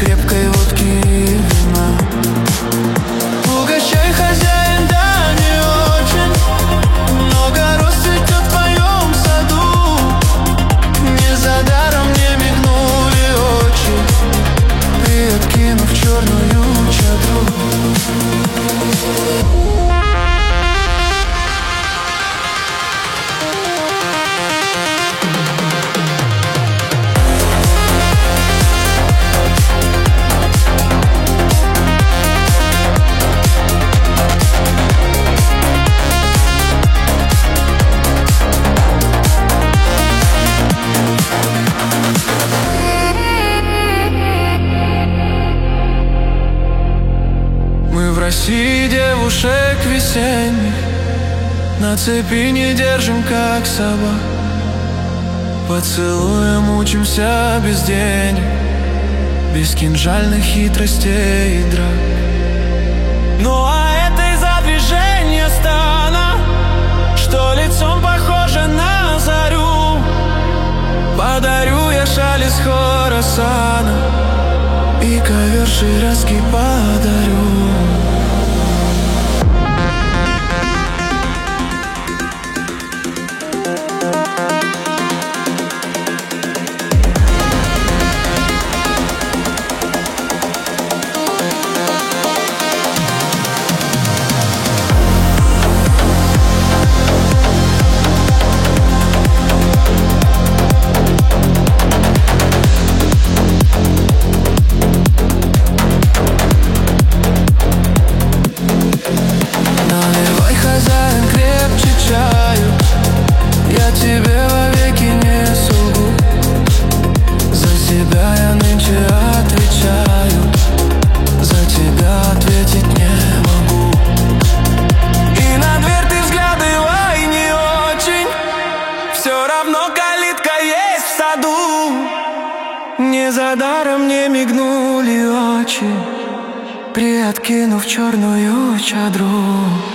крепкой водки и вина. Угощай, хозяин, да не очень. Много роз цветет в твоем саду. Не за даром мне мигнули очи, приоткинув черную чадру. В России девушек весенних на цепи не держим, как собак. Поцелуем учимся без денег, без кинжальных хитростей и драк. Ну а это из-за движения стана, что лицом похоже на зарю. Подарю я шаль из Хорасана и ковер ширазский подарю. Я тебе вовеки не солгу, за себя я нынче отвечаю, за тебя ответить не могу. И на дверь ты взглядывай не очень, все равно калитка есть в саду. Не за даром мне мигнули очи, приоткинув черную чадру.